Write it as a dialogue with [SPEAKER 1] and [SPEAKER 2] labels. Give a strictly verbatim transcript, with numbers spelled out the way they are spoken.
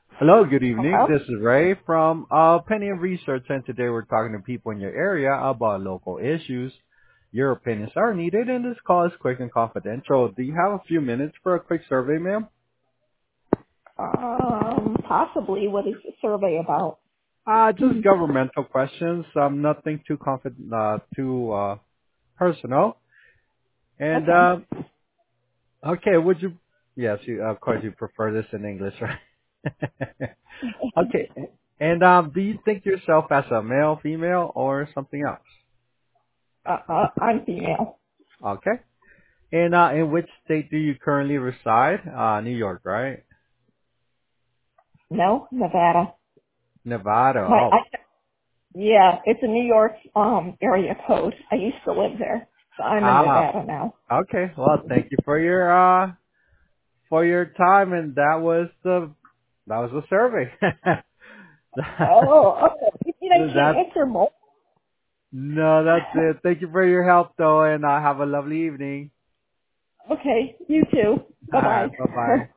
[SPEAKER 1] Hello, good evening.
[SPEAKER 2] Hello?
[SPEAKER 1] This is Ray from uh, Penny and Research, and today we're talking to people in your area about local issues. Your opinions are needed, and this call is quick and confidential. Do you have a few minutes for a quick survey, ma'am?
[SPEAKER 2] Um, possibly. What is the survey about?
[SPEAKER 1] Uh, just
[SPEAKER 2] Hmm.
[SPEAKER 1] governmental questions. Um, nothing too confid- uh, too uh, personal. And
[SPEAKER 2] Okay.
[SPEAKER 1] uh, okay, would you? Yes, you, of course you prefer this in English, right? Okay. And um, do you think yourself as a male, female, or something else?
[SPEAKER 2] Uh, uh, I'm female.
[SPEAKER 1] Okay. And uh, in which state do you currently reside? Uh, New York, right?
[SPEAKER 2] No, Nevada.
[SPEAKER 1] Nevada.
[SPEAKER 2] My, I,
[SPEAKER 1] Oh.
[SPEAKER 2] yeah, it's a New York um area code. I used to live there, so I'm in
[SPEAKER 1] Ah.
[SPEAKER 2] Nevada now.
[SPEAKER 1] Okay. Well, thank you for your uh for your time, and that was the that was the survey.
[SPEAKER 2] Oh, okay. You mean I
[SPEAKER 1] that
[SPEAKER 2] can't answer more?
[SPEAKER 1] no, that's it. Thank you for your help, though, and uh, have a lovely evening.
[SPEAKER 2] Okay, you too.
[SPEAKER 1] All
[SPEAKER 2] Bye
[SPEAKER 1] right. Bye
[SPEAKER 2] bye.
[SPEAKER 1] bye.